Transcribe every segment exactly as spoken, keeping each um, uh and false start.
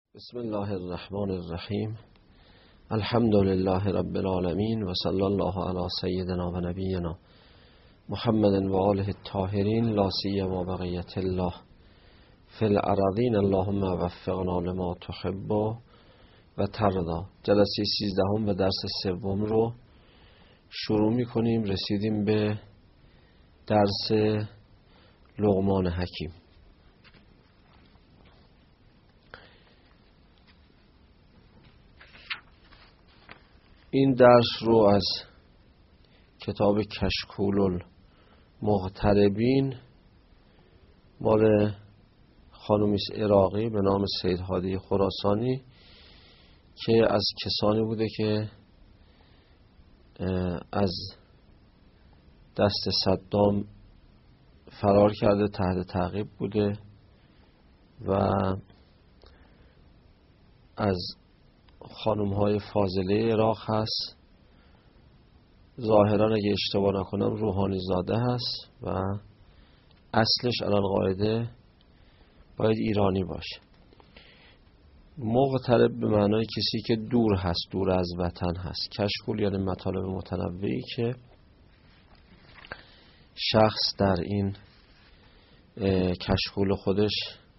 بسم الله الرحمن الرحیم. الحمد لله رب العالمین و صلی الله علی سیدنا و نبینا محمد و آله الطاهرین لا سیما بقیة الله فی الارضین. اللهم وفقنا لما تحب و ترضا. جلسه سیزدهم و درس سوم رو شروع می‌کنیم. رسیدیم به درس لقمان حکیم. این درس رو از کتاب کشکول المغتربین مال خانومیس عراقی به نام سید هادی خراسانی که از کسانی بوده که از دست صدام فرار کرده، تحت تعقیب بوده و از خانم های فاضله عراق هست. ظاهرا اگه اشتباه نکنم روحانی زاده هست و اصلش علال قاعده باید ایرانی باشه. مغترب به معنای کسی که دور هست، دور از وطن هست. کشکول یعنی مطالب متنوعی که شخص در این کشکول خودش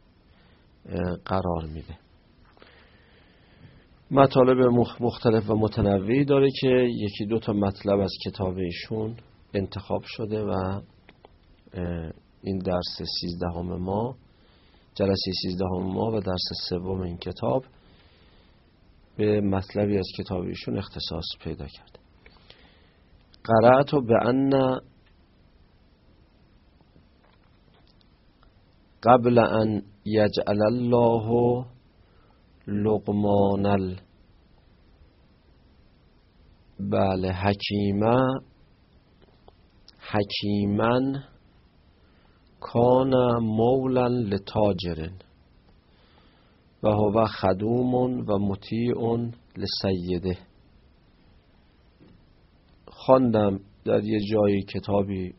قرار میده. مطالب مختلف و متنوعی داره که یکی دو تا مطلب از کتاب ایشون انتخاب شده و این درس سیزدهم ما، جلسه سیزدهم ما و درس سوم این کتاب به مطلبی از کتاب ایشون اختصاص پیدا کرده. قرأت بأن قبل ان یجعل الله لقمان ال بله حکیمه حکیمن کان مولا لتاجر و هو خدوم و مطیع لسیده. خواندم در یه جایی کتابی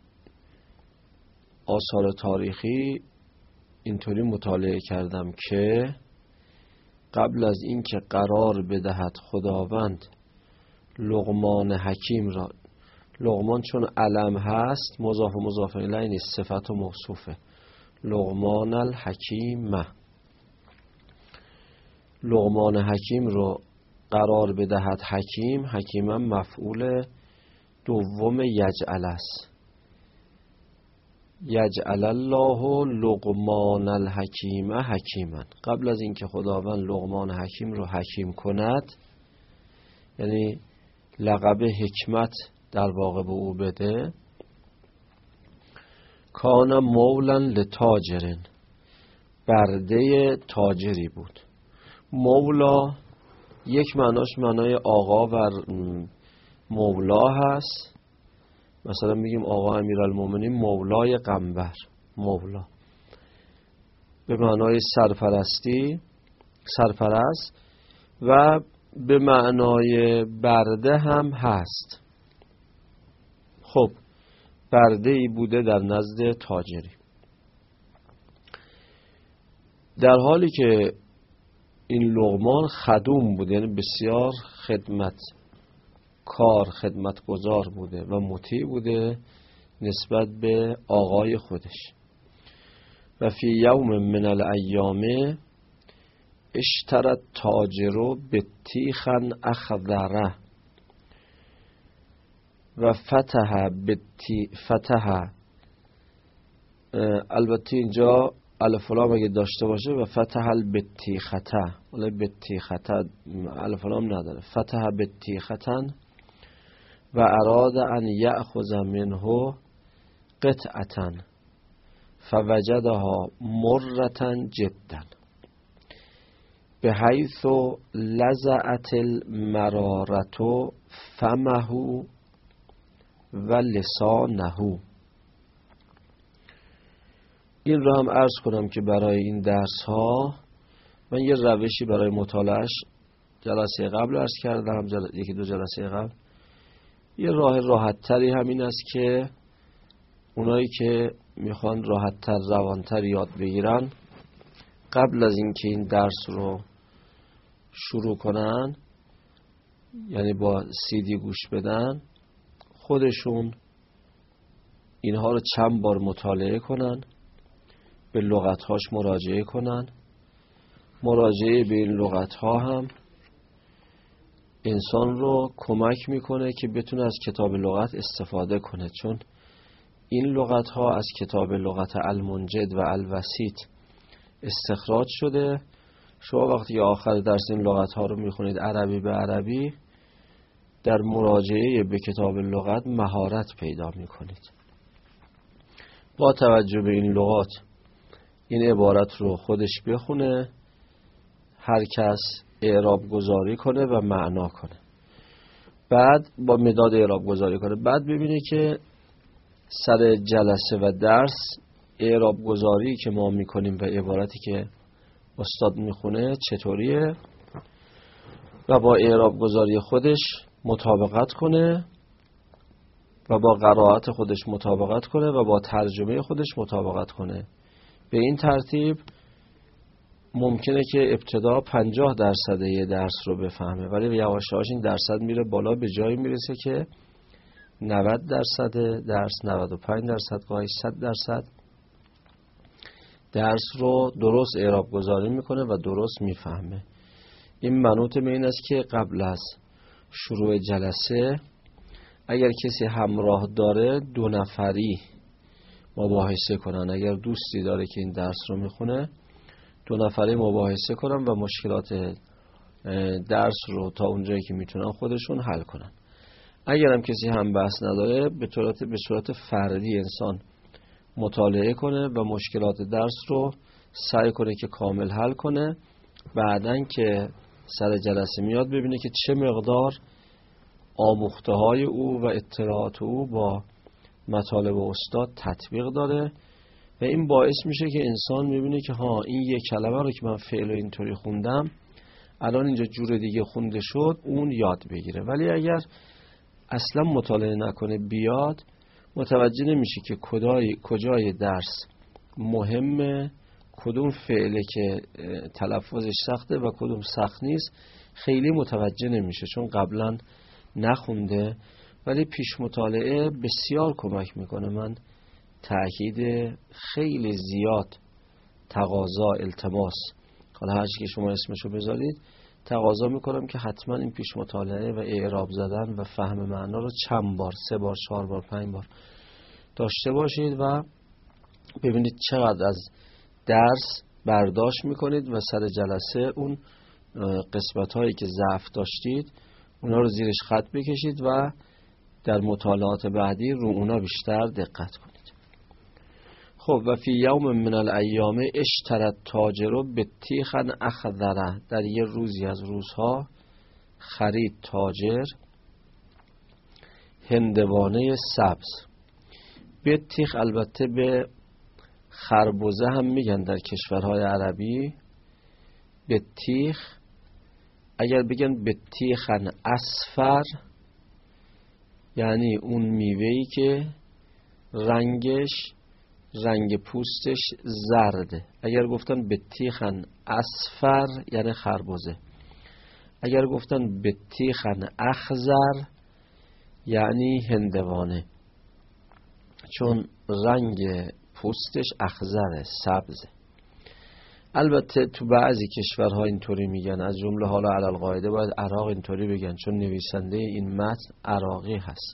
آثار تاریخی، اینطوری مطالعه کردم که قبل از اینکه قرار بدهد خداوند لقمان حکیم را، لقمان چون علم هست مضاف و مضاف الیه نیست، صفت و موصوفه، لقمان الحکیم، لقمان حکیم رو قرار بدهد حکیم. حکیم مفعول دوم یجعل است. یجعل الله لقمان الحکیم حکیما. قبل از اینکه خداوند لقمان حکیم رو حکیم کند، یعنی لقب حکمت در واقع به او بده، کان مولا لتاجر، برده تاجری بود. مولا یک معناش معنای آقا و مولا هست. مثلا میگیم آقا امیرالمومنین مولای قنبر، مولا به معنای سرپرستی، سرپرست، و به معنای برده هم هست. خب برده ای بوده در نزد تاجری، در حالی که این لقمان خدوم بوده، یعنی بسیار خدمت کار خدمتگزار بوده و مطیع بوده نسبت به آقای خودش. و فی یوم من الایام اشترت تاجرو بطیخا اخضره و فتح بطی فتح، البته اینجا الف و لام اگه داشته باشه و فتح البطیخته، ولی بطیخته الف و لام نداره، فتح بطیختا و اراد ان یأخذ منه قطعتا فوجدها مرتا جدا بحیث لزعت المرارة فمه و لسانه. این رو هم عرض کنم که برای این درس ها من یه روشی برای مطالعهش جلسه قبل عرض کردم، جل... یکی دو جلسه قبل. یه راه راحت تری همین است که اونایی که میخوان راحت تر روان تر یاد بگیرن قبل از اینکه این درس رو شروع کنن، یعنی با سیدی گوش بدن، خودشون اینها رو چند بار مطالعه کنن، به لغت‌هاش مراجعه کنن. مراجعه به این لغت‌ها هم انسان رو کمک میکنه که بتونه از کتاب لغت استفاده کنه، چون این لغت‌ها از کتاب لغت المنجد و الوسیط استخراج شده. شما وقتی آخر درس این لغت‌ها رو میخونید عربی به عربی، در مراجعه به کتاب لغت مهارت پیدا میکنید. با توجه به این لغات این عبارت رو خودش بخونه، هر کس اعراب گذاری کنه و معنا کنه، بعد با مداد اعراب گذاری کنه، بعد ببینه که سر جلسه و درس اعراب گذاری که ما میکنیم و عبارتی که استاد میخونه چطوریه و با اعراب گذاری خودش مطابقت کنه و با قرائت خودش مطابقت کنه و با ترجمه خودش مطابقت کنه. به این ترتیب ممکنه که ابتدا پنجاه درصد یه درس رو بفهمه، ولی یواش یواش این درصد میره بالا، به جایی میرسه که نود درصد درس، نود و پنج درصد، گاهی صد درصد درس رو درست اعراب گذاری میکنه و درست میفهمه. این منوط به این است که قبل از شروع جلسه اگر کسی همراه داره دو نفری مباحثه کنن. اگر دوستی داره که این درس رو میخونه، دو نفری مباحثه کنن و مشکلات درس رو تا اونجایی که میتونن خودشون حل کنن. اگر هم کسی هم بحث نداره، به صورت به صورت فردی انسان مطالعه کنه و مشکلات درس رو سعی کنه که کامل حل کنه. بعدن که سر جلسه میاد ببینه که چه مقدار آموخته های او و اطلاعات او با مطالب استاد تطبیق داره و این باعث میشه که انسان میبینه که ها این یک کلمه رو که من فعل اینطوری خوندم الان اینجا جور دیگه خونده شد، اون یاد بگیره. ولی اگر اصلا مطالعه نکنه بیاد، متوجه نمیشه که کجای کجای درس مهمه، کدوم فعله که تلفظش سخته و کدوم سخت نیست، خیلی متوجه نمیشه چون قبلا نخونده. ولی پیش مطالعه بسیار کمک میکنه. من تأکید خیلی زیاد تقاضا، التماس، حالا هر چی که شما اسمشو بذارید، تقاضا میکنم که حتما این پیش مطالعه و اعراب زدن و فهم معنا رو چند بار، سه بار، چهار بار، پنج بار داشته باشید و ببینید چقدر از درس برداشت میکنید و سر جلسه اون قسمت هایی که ضعف داشتید اونا رو زیرش خط بکشید و در مطالعات بعدی رو اونا بیشتر دقت کنید. خب و فی یوم من الایام اشترت تاجر بطیخا اخضر، در یه روزی از روزها خرید تاجر هندوانه سبز. بطیخ البته به خربزه هم میگن در کشورهای عربی. بطیخ اگر بگن بطیخا اصفر یعنی اون میوهی که رنگش، رنگ پوستش زرده. اگر گفتن بطیخا اصفر یعنی خربزه. اگر گفتن بطیخا اخضر یعنی هندوانه، چون رنگ پوستش اخضره، سبزه. البته تو بعضی کشورها اینطوری میگن، از جمله حالا علل قاعده باید عراق اینطوری بگن چون نویسنده این متن عراقی هست.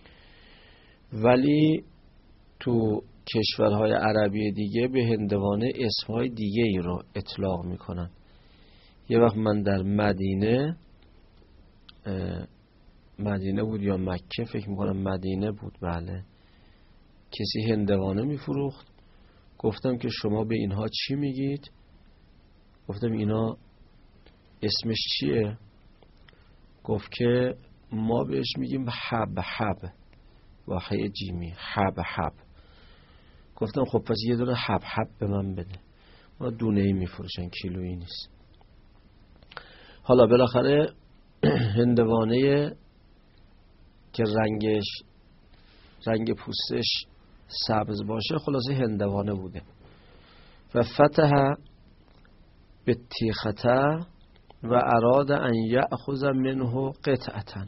ولی تو کشورهای عربی دیگه به هندوانه اسمهای دیگه ای رو اطلاق میکنن. یه وقت من در مدینه مدینه بود یا مکه، فکر میکنم مدینه بود، بله، کسی هندوانه میفروخت. گفتم که شما به اینها چی میگید؟ گفتم اینا اسمش چیه؟ گفت که ما بهش میگیم حب حب، واحه جیمی، حب حب. گفتم خب پس یه دونه حب حب به من بده. ما دونه ای میفروشن، کیلویی نیست. حالا بالاخره هندوانه که رنگش، رنگ پوستش سبز باشه، خلاصه هندوانه بوده. و فتح بتیخته و اراد ان یأخذ منه قطعتن،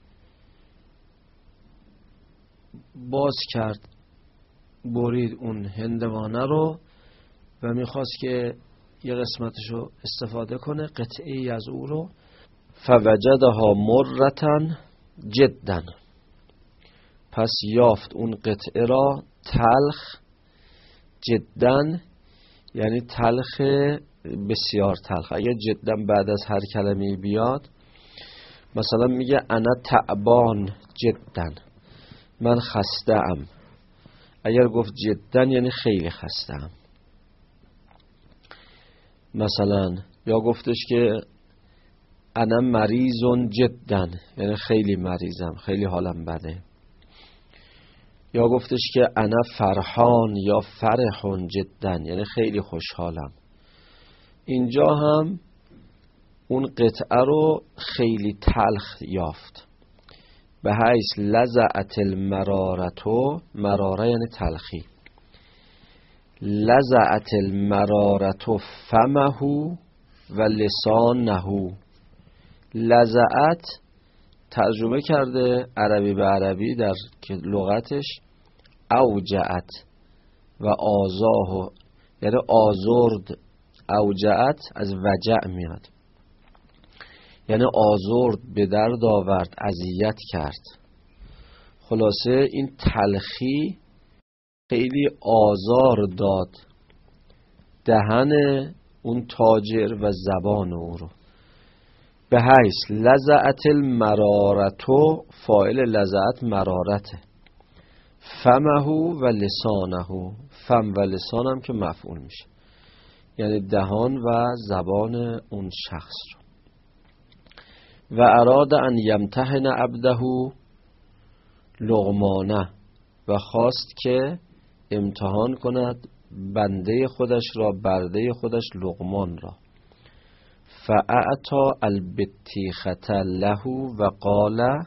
باز کرد برید اون هندوانه رو و میخواست که یه قسمتشو استفاده کنه، قطعی از او رو. فوجدها مرتن جدا، پس یافت اون قطعه را تلخ، جدا یعنی تلخ بسیار تلخ. اگر جدا بعد از هر کلمه بیاد، مثلا میگه انا تعبان جدا، من خسته ام. اگر گفت جدا یعنی خیلی خسته ام. مثلا یا گفتش که انا مریضون جدا، یعنی خیلی مریضم، خیلی حالم بده. یا گفتش که انا فرحان یا فرحون جدا، یعنی خیلی خوشحالم. اینجا هم اون قطعه رو خیلی تلخ یافت. به حیث لزعت المرارتو، مراره یعنی تلخی، لزعت المرارتو فمه و لسانه. لزعت ترجمه کرده عربی به عربی در لغتش اوجعت و آزاه، یعنی آزرد. اوجعت از وجع میاد، یعنی آزرد، به درد آورد، اذیت کرد. خلاصه این تلخی خیلی آزار داد دهن اون تاجر و زبان او رو. به حیث لزعت المرارتو، فاعل لزعت مرارته، فمه و لسانه، فم و لسانم که مفعول میشه، یعنی دهان و زبان اون شخص رو. و اراد ان یمتحن عبده لقمانه، و خواست که امتحان کند بنده خودش را، برده خودش لقمان را. فاعطا البتیخة له و قال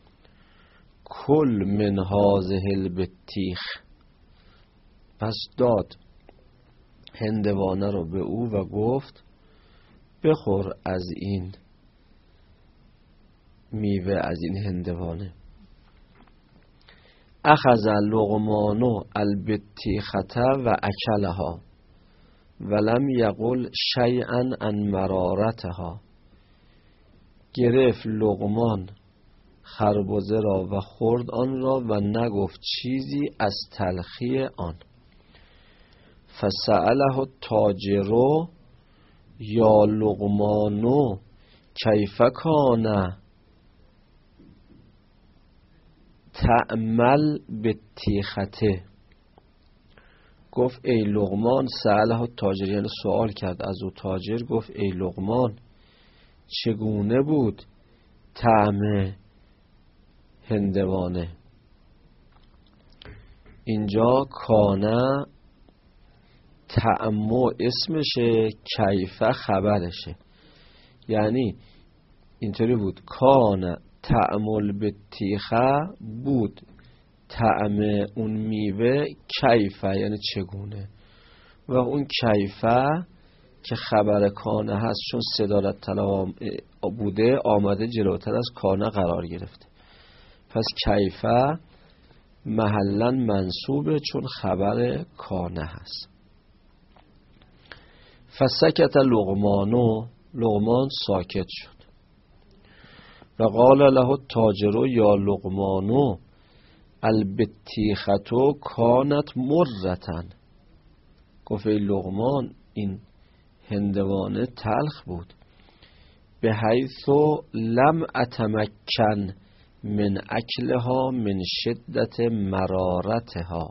کل من هذه البتیخ، پس داد هندوانه رو به او و گفت بخور از این میوه، از این هندوانه. اخذ لقمانو البتیخة و اکلها ولم یقل شیئا عن مرارتها. گرفت لقمان خربزه را و خورد آن را و نگفت چیزی از تلخی آن. فسأله التاجر یا لقمانو کیف کان تعمل بتیخته. گفت ای لقمان، سأله التاجر یعنی سوال کرد از او تاجر، گفت ای لقمان چگونه بود طعم هندوانه. اینجا کانه طعمو اسمشه، کیفه خبرشه، یعنی اینطوری بود کانه طعمل بتیخه بود، طعم اون میوه کیفه یعنی چگونه، و اون کیفه که خبر کانه هست چون صدارت طلب بوده آمده جلوتر از کانه قرار گرفته، پس کیفه محلا منصوبه چون خبر کانه هست. فسکت لقمانو، لقمان ساکت شد. و قال له التاجر یا لقمانو البتیخة کانت مرتن. گفت ای لقمان این هندوانه تلخ بود. به حیث لم اتمکن من اکلها من شدت مرارتها،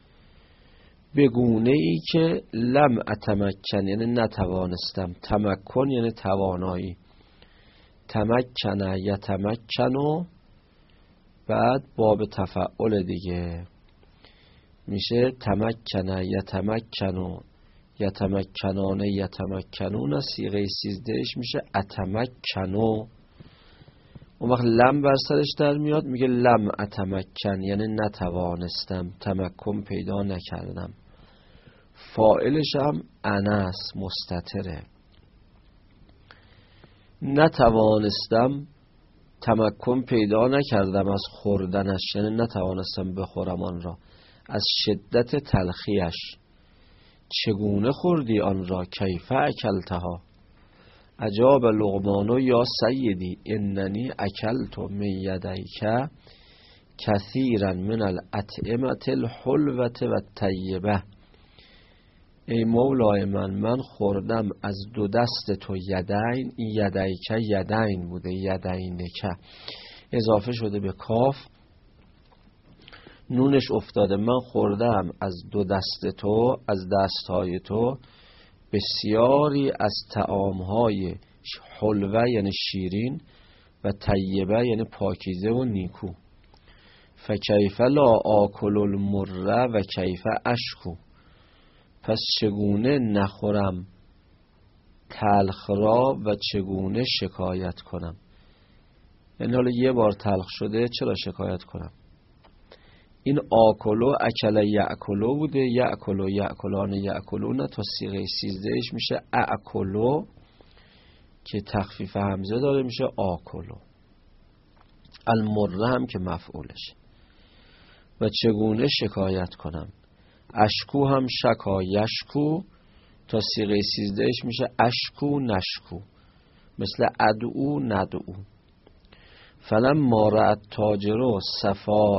بگونه ای که لم اتمکن یعنی نتوانستم، تمکن یعنی توانایی، تمکن یتمکنو بعد باب تفعول دیگه میشه تمکن یتمکنو، یتمکنان یتمکنون، صیغه سیزدهش میشه اتمکنو. اون وقت لم بر سرش در میاد میگه لم اتمکن یعنی نتوانستم، تمکن پیدا نکردم. فاعلش هم انس مستتره. نتوانستم تمکن پیدا نکردم از خوردنش، یعنی نتوانستم بخورم آن را، از شدت تلخیش. چگونه خوردی آن را؟ کیف اکلتها؟ اجاب لقمان یا سیدی اننی اکلت من یدیک کثیرا من الاطعمه الحلوه و الطیبه. ای مولای من، من خوردم از دو دست تو. یدین، یدیک یدین بوده، یدینک اضافه شده به کاف، نونش افتاده. من خوردم از دو دست تو، از دستهای تو، بسیاری از طعامهای حلوه یعنی شیرین و طیبه یعنی پاکیزه و نیکو. فکیف لا آکل المره و کیف اشکو؟ پس چگونه نخورم تلخ را و چگونه شکایت کنم؟ یعنی حالا یه بار تلخ شده چرا شکایت کنم؟ این آکلو اکل یأکلو بوده، یأکلو یأکلان یأکلون، تا صیغه سیزدهش میشه اکلو که تخفیف همزه داره میشه آکلو. المره هم که مفعولش. و چگونه شکایت کنم؟ اشکو هم شکا یشکو، تا صیغه سیزدهش میشه اشکو نشکو، مثل ادعو ندعو. فلم ما رأت تاجرو صفاء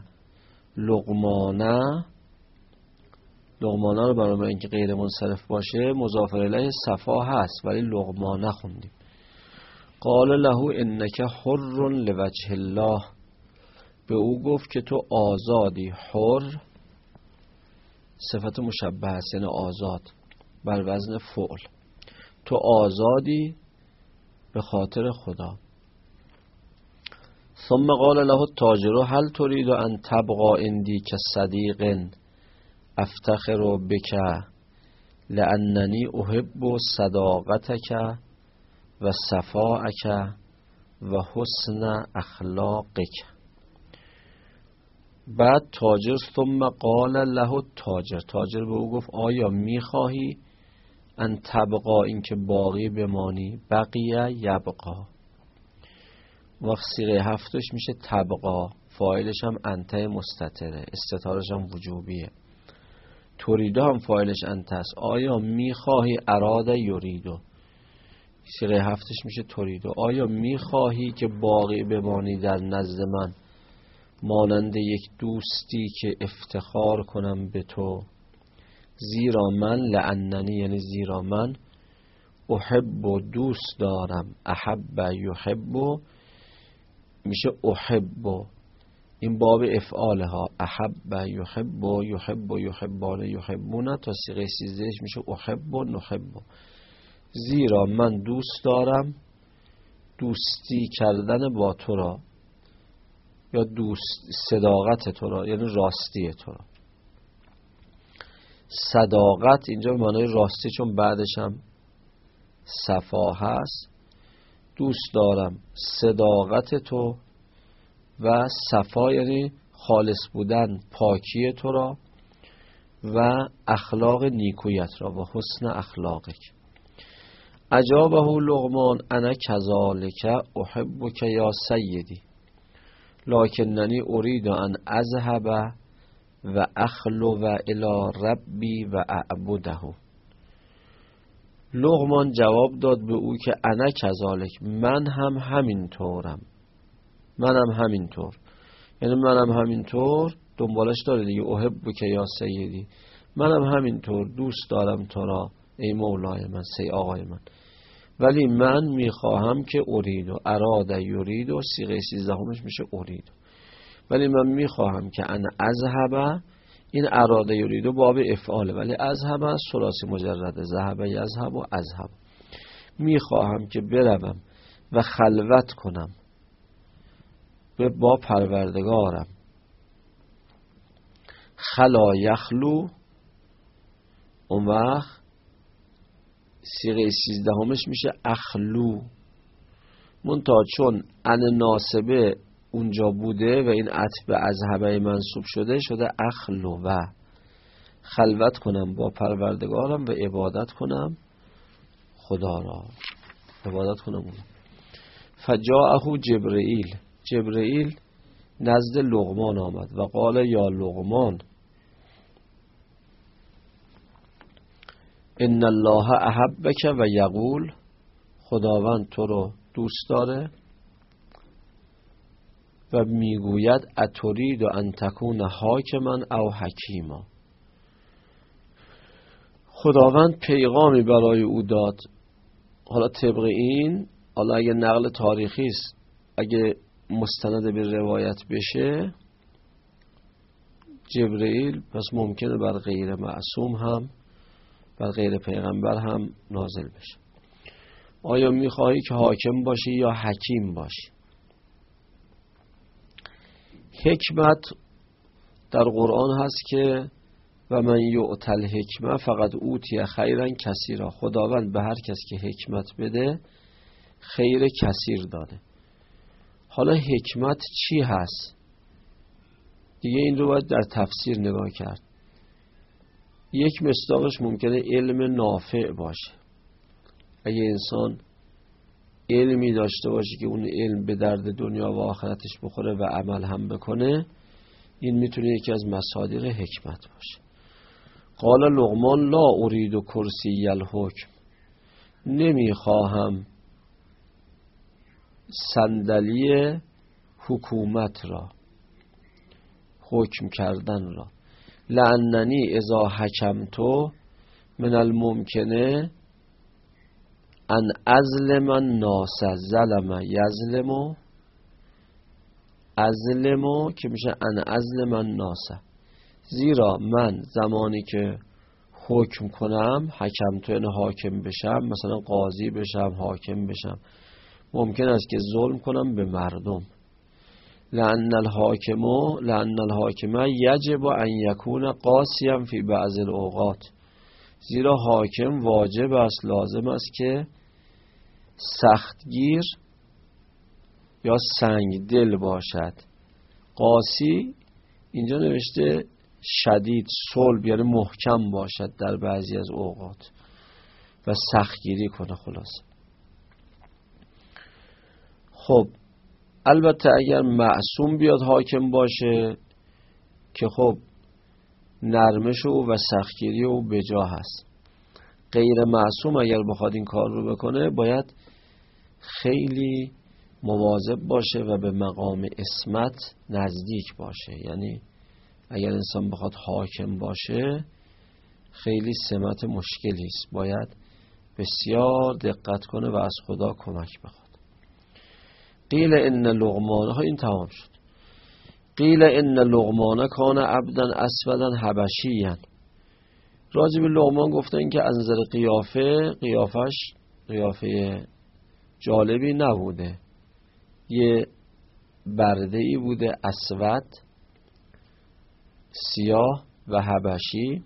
لقمانه، لقمانه رو برای اینکه غیر منصرف باشه مضاف الیه صفا هست ولی لقمانه خوندیم. قال له انک حر لوجه الله، به او گفت که تو آزادی. حر صفت مشبه است یعنی آزاد بر وزن فعل. تو آزادی به خاطر خدا. ثم قال له التاجر هل تريد ان تبقى عندي كصديق افتخر بك لانني احب صداقتك و صفاءك و حسن اخلاقك. بعد تاجر ثم قال له التاجر، تاجر به او گفت آیا میخواهی ان تبقا، این که باقی بمانی، بقیه یبقا. وقت صیغه هفتش میشه تبقا، فاعلش هم انته مستتره، استتارش هم وجوبیه. توریدو هم فاعلش انته است. آیا میخواهی، اراده یریدو، صیغه هفتش میشه توریدو. آیا میخواهی که باقی بمانی در نزد من، مانند یک دوستی که افتخار کنم به تو. زیرا من، لعننی یعنی زیرا من، احب و دوست دارم، احب یحب میشه احب، این باب افعاله ها، احب یحب یحب یحبان یحبون، تا صیغه سیزدهش میشه احب و نحب. زیرا من دوست دارم دوستی کردن با تو را، یا دوست صداقت تو را یعنی راستی تو را. صداقت اینجا به معنای راستی، چون بعدش هم صفا هست. دوست دارم صداقت تو و صفا یعنی خالص بودن، پاکی تو را و اخلاق نیکویت را و حسن اخلاقک. اجابه لقمان انا کذالک احبک یا سیدی لکننی اريد ان اذهب و اخلو و الی ربی و اعبده. لقمان جواب داد به او که انا کذالک، من هم همین طورم، منم همین طور، یعنی منم همین طور دنبالش داره دیگه، احبک یا سیدی، منم همین طور دوست دارم تو را ای مولای من، سی آقای من. ولی من میخواهم که ارید و اراده یرید و صیغه سیزدهمش میشه ارید، ولی من میخواهم که انا اذهب، این اراده یرید و باب افعاله، ولی اذهب ثلاثی مجرده، ذهب یذهب و اذهب. میخواهم که بروم و خلوت کنم به با پروردگارم. خلا یخلو، اون وقت صیغه سیزدهمش میشه اخلو، منتها چون ان ناسبه اونجا بوده و این عطف به اذهبه منصوب شده، شده اخلو و خلوت کنم با پروردگارم و عبادت کنم خدا را. عبادت کنم اون. فجاءه جبرئیل، جبرئیل نزد لقمان آمد و قال یا لقمان ان الله احبک و یقول، خداوند تو رو دوست داره و میگوید اترید و ان تکون حاکما او حکیما. خداوند پیغامی برای او داد. حالا طبق این، حالا اگه نقل تاریخی است، اگه مستند به روایت بشه، جبرئیل پس ممکنه بر غیر معصوم هم، بر غیر پیغمبر هم نازل بشه. آیا میخواهی که حاکم باشی یا حکیم باشی؟ حکمت در قرآن هست که و من یؤت الحکمه فقد اوتی خیرا کثیرا، خداوند به هر کس که حکمت بده خیر کثیر داده. حالا حکمت چی هست؟ دیگه این رو باید در تفسیر نگاه کرد. یک مصداقش ممکنه علم نافع باشه. اگه انسان علمی داشته باشه که اون علم به درد دنیا و آخرتش بخوره و عمل هم بکنه، این میتونه یکی از مصادیق حکمت باشه. قال لقمان لا ارید کرسی الحکم، نمیخواهم صندلی حکومت را، حکم کردن را. لعننی اذا حکمتو من الممکنه ان ازلم الناس ظلم یظلم ازلم که میشه ان ازلم الناس، زیرا من زمانی که حکم کنم، حکم تو یعنی حاکم بشم، مثلا قاضی بشم، حاکم بشم، ممکن است که ظلم کنم به مردم. لأن الحاکم لأن الحاکم یجب ان یکون قاسیا فی بعض الاوقات، زیرا حاکم واجب است، لازم است که سختگیر یا سنگ دل باشد. قاسی اینجا نوشته شدید، صلب یعنی محکم باشد در بعضی از اوقات و سختگیری کنه. خلاص خب البته اگر معصوم بیاد حاکم باشه که خب نرمش او و سختگیری او بجا هست. غیر معصوم اگر بخواد این کار رو بکنه باید خیلی مواظب باشه و به مقام عصمت نزدیک باشه. یعنی اگر انسان بخواد حاکم باشه خیلی سمت مشکلی است، باید بسیار دقت کنه و از خدا کمک بخواد. قیل ان لقمان، ها این تمام شد. قیل ان لقمان کان عبدا اسودا حبشیا، راجب لقمان گفتن که از نظر قیافه، قیافش قیافه جالبی نبوده، یه برده‌ای بوده اسود سیاه و حبشی،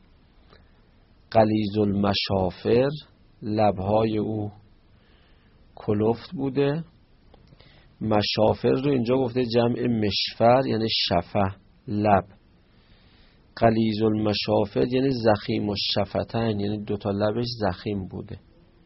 غلیظ المشافر، لبهای او کلفت بوده. مشافر رو اینجا گفته جمع مشفر یعنی شفه، لب. غلیظ المشافر یعنی زخیم و شفتین یعنی دوتا لبش زخیم بوده.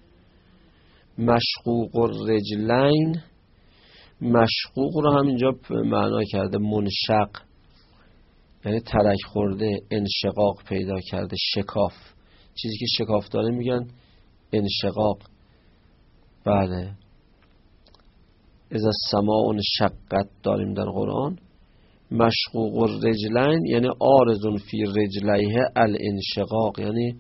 مشقوق الرجلین، مشقوق رو هم اینجا معنا کرده منشق یعنی ترک خورده، انشقاق پیدا کرده، شکاف، چیزی که شکاف داره میگن انشقاق. بله، اذا السماء انشقت داریم در قرآن. مشقوق الرجلین یعنی عارض فی رجلیه الانشقاق، یعنی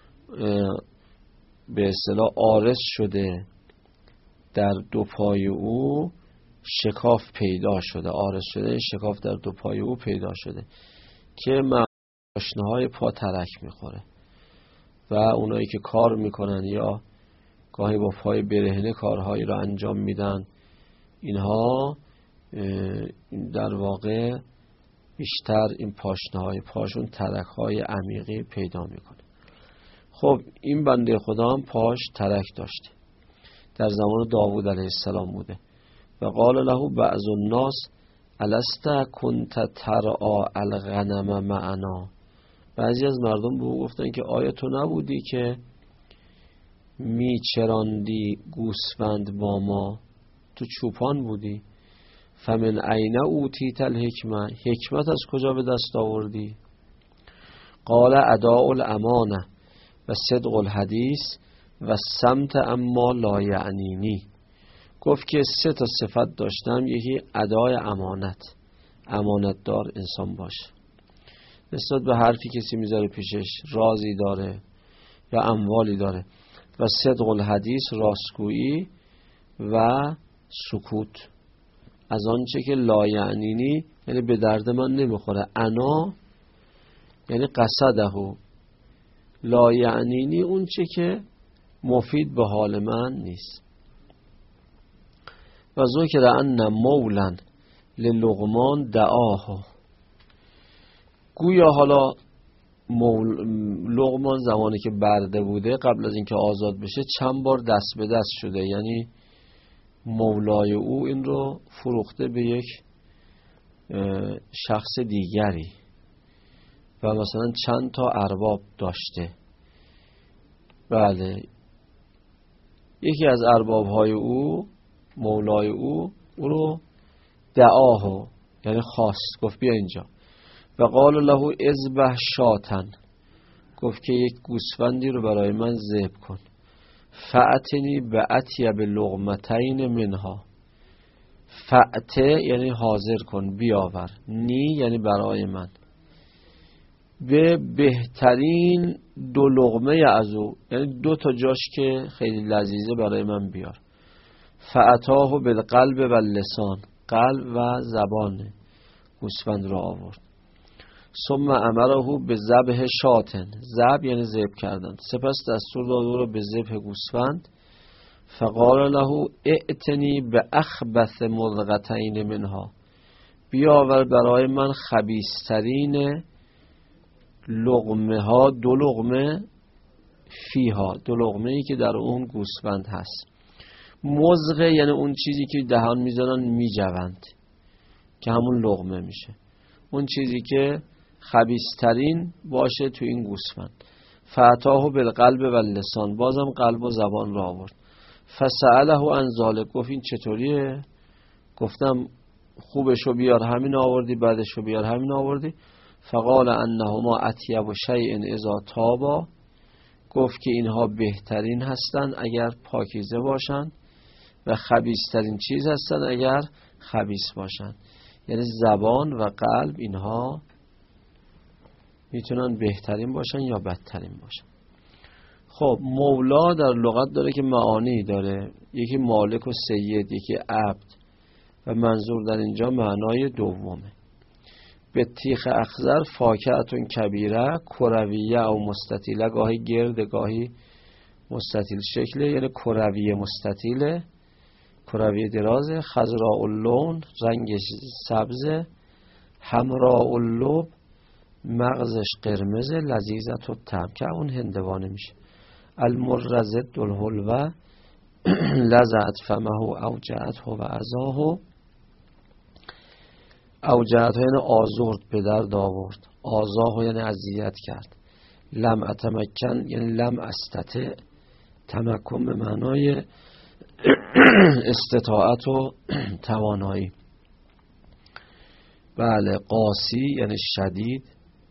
به اصطلاح عارض شده در دو پای او شکاف پیدا شده، عارض شده شکاف در دو پای او پیدا شده که ماشنهای پا ترک میخوره و اونایی که کار میکنن یا گاهی با پای برهنه کارهایی را انجام میدن، اینها در واقع بیشتر این پاشنهای پاشون ترکهای عمیقی پیدا میکنه. خب این بنده خدا هم پاش ترک داشته، در زمان داوود علیه السلام بوده. و قال له بعض الناس الست کنت ترعا الغنم معنا، بعضی از مردم به او گفتن که آیا تو نبودی که میچراندی گوسفند با ما، تو چوپان بودی. فمن عین اوتیت الحکمه، حکمت از کجا به دست آوردی؟ قال اداء الامانه و صدق الحدیث و سمت اما لا یعنینی. گفت که سه تا صفت داشتم، یکی ادای امانت، امانت دار انسان باشه، نسبت به حرفی کسی میذاره پیشش رازی داره یا اموالی داره. و صدق الحدیث، راستگویی و سکوت از آنچه که لا یعنینی، یعنی به درد من نمیخوره. انا یعنی قصده، لا یعنینی اون چه که مفید به حال من نیست. و ذکر ان مولا للقمان دعاه، گویا حالا مول... لقمان زمانی که برده بوده قبل از اینکه آزاد بشه چند بار دست به دست شده، یعنی مولای او این رو فروخته به یک شخص دیگری و مثلا چند تا ارباب داشته. بله، یکی از ارباب های او، مولای او، او رو دعاه یعنی خواست، گفت بیا اینجا. و قال له اذبح شاتن، گفت که یک گوسفندی رو برای من ذبح کن. فأتنی به اطیب لقمتین منها، فأته یعنی حاضر کن، بیاور، نی یعنی برای من، به بهترین دو لقمه از او، یعنی دو تا جاش که خیلی لذیذه برای من بیار. فأتاه بالقلب و اللسان، قلب و زبان گوسفند را آورد. ثم امره به ذبح شاتن، ذبح یعنی ذبح کردن، سپس دستور داد او را به ذبح گوسفند. فقال له ائتنی به اخبث مضغتین منها، بیاور برای من خبیثترین لقمه ها، دو لقمه فیها، دو لقمه ای که در اون گوسفند هست. مضغه یعنی اون چیزی که دهان میزنن میجوند که همون لقمه میشه، اون چیزی که خبیثترین باشه تو این گوسفند. فاتاه بالقلب و اللسان، بازم قلب و زبان را آورد. فسأله عن ذلک، گفت این چطوریه؟ گفتم خوبشو بیار همین آوردی، بعدشو بیار همین آوردی. فقال انهما اطیب شیء اذا طابا، گفت که اینها بهترین هستند اگر پاکیزه باشند و خبیثترین چیز هستند اگر خبیث باشند. یعنی زبان و قلب اینها میتونن بهترین باشن یا بدترین باشن. خب مولا در لغت داره که معانی داره، یکی مالک و سید، یکی عبد، و منظور در اینجا معنای دومه. به تیخ اخضر فاکهتون کبیره، کرویه او مستطیله، گاهی گرد گاهی مستطیل شکله، یعنی کرویه مستطیله، کرویه درازه. خضراء اللون، رنگش سبزه. حمراء اللب، مغزش قرمزه. لذیذت و طعم، که اون هندوانه میشه. المرزد الحلوه، لذت فمه اوجعت و عزاه، اوجعت یعنی آزرد، به درد آورد. آزاه یعنی اذیت کرد. لم اتمکن یعنی لم استطع، تمکن به معنای استطاعت و توانایی. بله. قاسی یعنی شدید،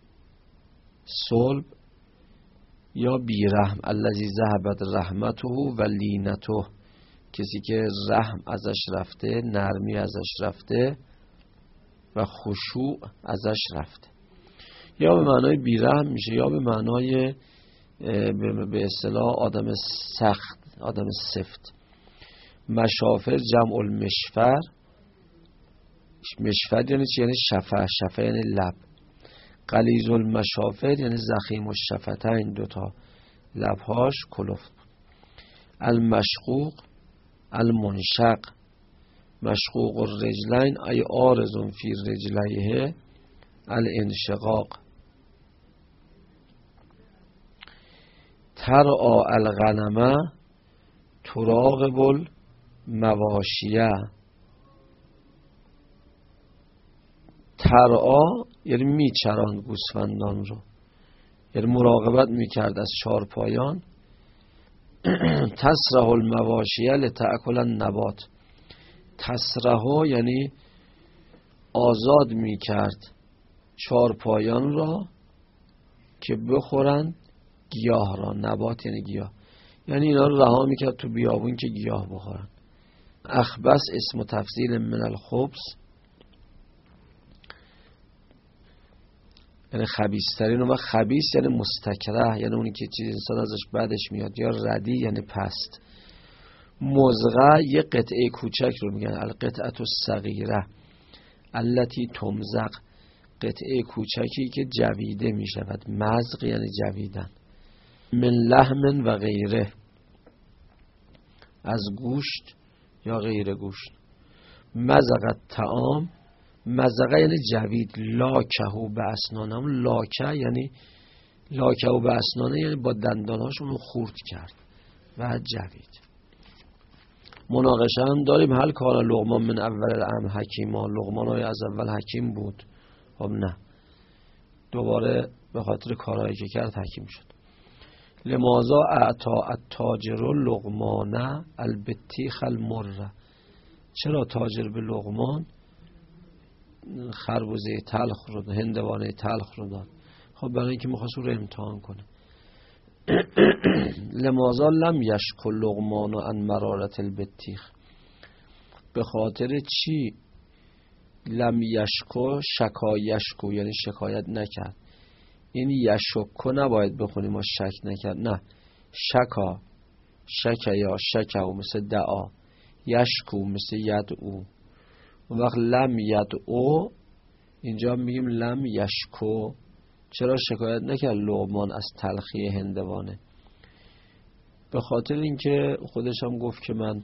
صلب یا بیرحم. الذی ذهبت رحمته و لینته، کسی که رحم ازش رفته، نرمی ازش رفته و خشوع ازش رفته. یا به معنای بیرحم میشه یا به معنای به اصطلاح آدم سخت، آدم سفت. مشافر جمع المشفر، مشفر یعنی چی؟ یعنی شفه، شفه یعنی لب. غلیظ المشافر یعنی ضخیم الشفتین، دوتا لبهاش کلفت بود. المشقوق المنشق، مشقوق الرجلین ای آرز فی رجلیه الانشقاق. ترعا الغنمه تراقب المواشیه. ترعا یعنی میچراند گوسفندان رو، یعنی مراقبت میکرد از چارپایان. تسرح المواشی لتأکل النبات. تسرح یعنی آزاد می کرد چارپایان را که بخورن گیاه را. نبات یعنی گیاه، یعنی اینا رو رها می کرد تو بیابون که گیاه بخورن. اخبث اسم تفضیل من الخبث، یعنی خبیث‌ترین. و خبیث یعنی مستکره، یعنی اونی که چیز انسان ازش بعدش میاد. یا ردی یعنی پست. مزغه یه قطعه کوچک رو میگن، القطعه الصغیره التي تمزق، قطعه کوچکی که جویده میشود. مزغ یعنی جویدن. من لحم و غیره، از گوشت یا غیر گوشت. مزغ الطعام، مزغه یعنی جوید. لاکهو به اسنانم، لاکه یعنی لاکهو به اسنانه یعنی با دنداناش اونو خورد کرد و جوید. مناقشه هم داریم. هل کان لقمان من اول الامر حکیما، لقمان های از اول حکیم بود؟ خب نه، دوباره به خاطر کارهایی که کرد حکیم شد. لماذا اعطا التاجر لقمان البطیخ المر، چرا تاجر به لقمان خربوزه تلخ رو داد، هندوانه تلخ رو داد؟ خب برای اینکه می‌خواست او رو امتحان کنه. لماذا لم یشکو لقمان عن مرارت البطیخ، به خاطر چی لم یشکو، شکا یشکو یعنی شکایت نکرد. این یشکو نباید بخونیم ما شک نکرد، نه، شکا، شک یا شکا مثل دعا، یشکو مثل یدعو. اون وقت لم یدعو اینجا میگیم لم یشکو. چرا شکایت نکرد لقمان از تلخی هندوانه؟ به خاطر اینکه خودش هم گفت که من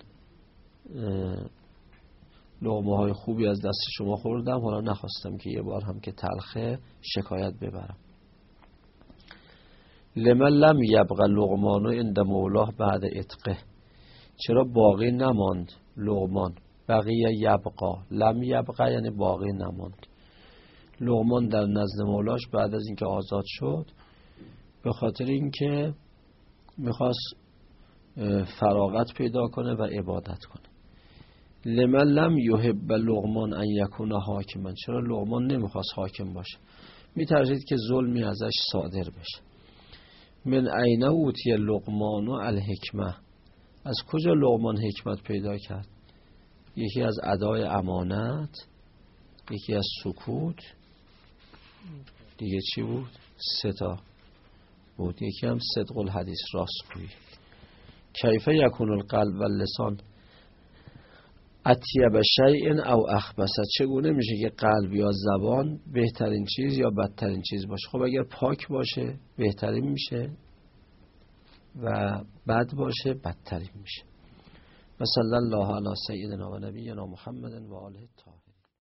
لقمه های خوبی از دست شما خوردم، حالا نخواستم که یه بار هم که تلخه شکایت ببرم. لمن لم یبقى لقمان عند مولاه بعد عتقه، چرا باقی نماند لقمان؟ بقیه یبقى، لم یبقى یعنی باقی نماند. لقمان در نزد مولاش بعد از اینکه آزاد شد، به خاطر اینکه میخواست فراغت پیدا کنه و عبادت کنه. لمن لم یحب لقمان ان یکون حاکما، چرا لقمان نمیخواست حاکم باشه؟ میترسید که ظلمی ازش صادر بشه. من عین اوتی لقمان الحکمه، از کجا لقمان حکمت پیدا کرد؟ یکی از ادای امانت، یکی از سکوت، دیگه چی بود؟ سه تا بود. یکی هم صدق الحدیث، راستگویی. کیف یکون القلب و اللسان اطیب شیء او اخبث، چگونه میشه که قلب یا زبان بهترین چیز یا بدترین چیز باشه؟ خب اگر پاک باشه بهترین میشه و بد باشه بدترین میشه. و صلی الله علی سیدنا و نبینا محمد و آله الطاهرین.